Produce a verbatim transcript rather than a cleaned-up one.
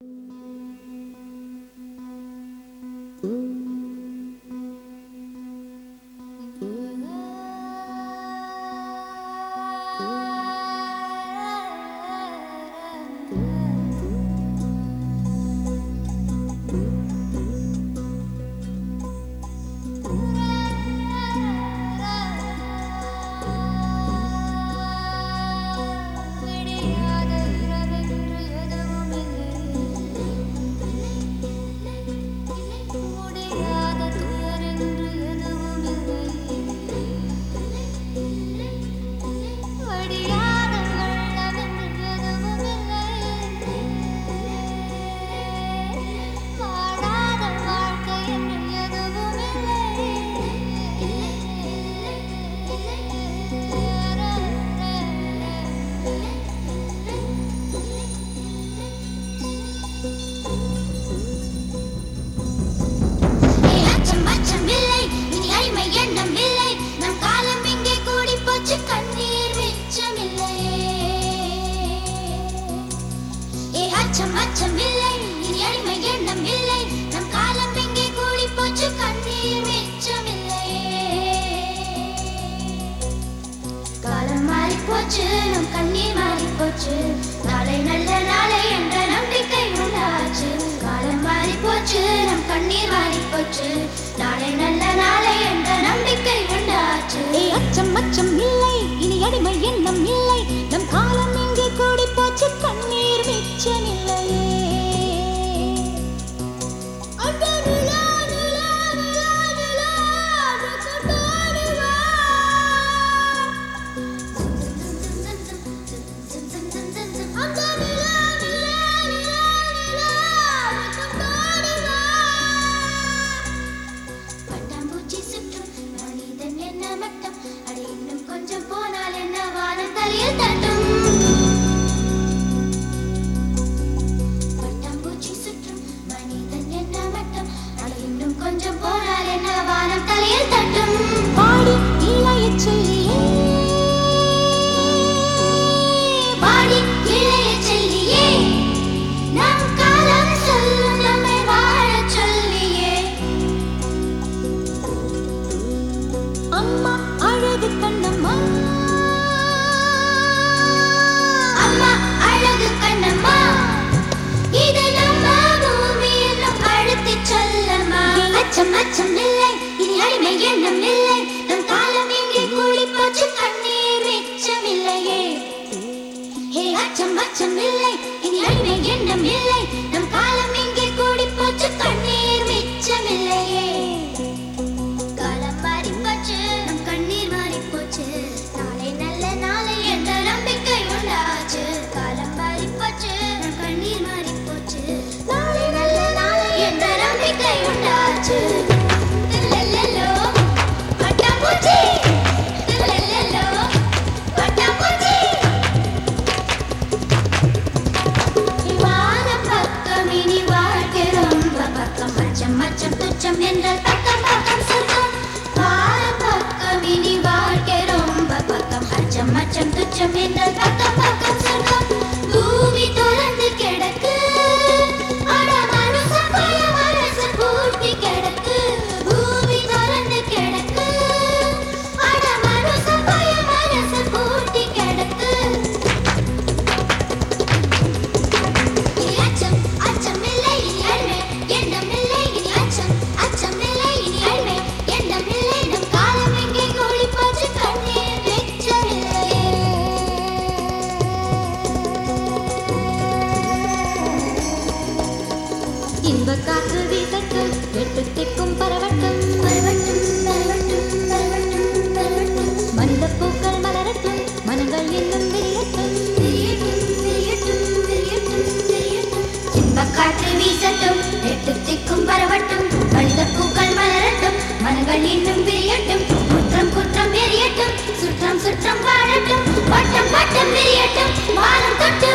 அச்சம் அச்சம் இல்லை, இனி அடிமை எண்ணம் இல்லை, நம் காலம் இங்கே கூடி போச்சு, கண்ணீர் மிச்சமில்லை. காலம் மாறி போச்சு, நம் கண்ணீர் மாறி போச்சு, நாளை நல்ல நாளை என்ற நம்பிக்கை உண்டாச்சு. காலம் மாறி போச்சு, நம் கண்ணீர் மாறி போச்சு, நாளை நல்ல நாளை என்ற நம்பிக்கை உண்டாச்சு. அச்சம் அச்சம் இல்லை, இனி அடிமை எண்ணம் இல்லை, நம் காலம் இங்கே கூடி போச்சு, கண்ணீர் மிச்சமில்லையே. கொஞ்சம் போனால் என்ன வானம் தலையில் தட்டும், பட்டாம்பூச்சி சுற்றும் மனிதன் என்ன மட்டம், அது இன்னும் கொஞ்சம் போனால் என்ன வானம் தலையில் தட்டும். பாடி இளைய சொல்லியே, பாடி இளைய சொல்லியே, நம் காலம் சொல்லும் நம்மை வாழச் சொல்லியே. அம்மா அழகு கண்ணம்மா, அம்மா அழகு கண்ணம்மா, இது நம்ம பூமி என்னும் அழுத்தி சொல்லம்மா. அச்சம் அச்சம் இல்லை, இனி அடிமை எண்ணம் இல்லை, நம் காலம் இங்கே கூடி போச்சு, கண்ணீர் மிச்சமில்லையே. ஹே அச்சம் அச்சம் இல்லை, இனி அடிமை எண்ணம் இல்லை, நம் காலம் இங்கே கூடி போச்சு, கண்ணீர் மிச்சமில்லையே. காலம் மாறி போச்சு, நம் கண்ணீர் மாறி போச்சு, நாளை நல்ல நாளை என்ற நம்பிக்கை உண்டாச்சு. காலம் மாறி போச்சு, நம் கண்ணீர் மாறி போச்சு, நாளை நல்ல நாளை என்ற நம்பிக்கை உண்டாச்சு. தில்லல்லோ பட்டாம்பூச்சி, தில்லல்லோ பட்டாம்பூச்சி, வானம் பக்கம் இனி வாழ்க்கை ரொம்ப பக்கம், அச்சம் அச்சம் துச்சம் என்றால் பக்கம் பக்கம் சொர்க்கம். வானம் பக்கம் இனி வாழ்க்கை ரொம்ப பக்கம், அச்சம் அச்சம் துச்சம் என்றால் பக்கம் பக்கம் சொர்க்கம். பூமி தொடர்ந்து கிடக்கு, அட மனுஷன் பய மனசு பூட்டி கிடக்கு. பூமி தொடர்ந்து கிடக்கு, அட மனுஷன் பய மனசு பூட்டி கிடக்கு. இனி அச்சம் அச்சம் இல்லை, இனி அடிமை எண்ணம் இல்லை, இனி அச்சம் அச்சம் இல்லை, இனி அடிமை எண்ணம் இல்லை, நம் காலம் எங்கே கூடி போச்சு, கண்ணீர் மிச்சமில்லையே. இன்ப காற்று வீசட்டும், எட்டு திக்கும் பரவட்டும், பரவட்டும் பரவட்டும் பரவட்டும் பரவட்டும், மனித பூக்கள் மலரட்டும், மனங்கள் இன்னும் விரியட்டும். விரியட்டும் விரியட்டும் விரியட்டும் விரியட்டும். இன்பக் காற்று வீசட்டும், எட்டு திக்கும் பரவட்டும், மனித பூக்கள் மலரட்டும், மனங்கள் இன்னும் விரியட்டும், குற்றம் குற்றம் எரியட்டும், சுற்றம் சுற்றம் வாழட்டும், வட்டம் வட்டம் விரியட்டும், வானம் தொட்டு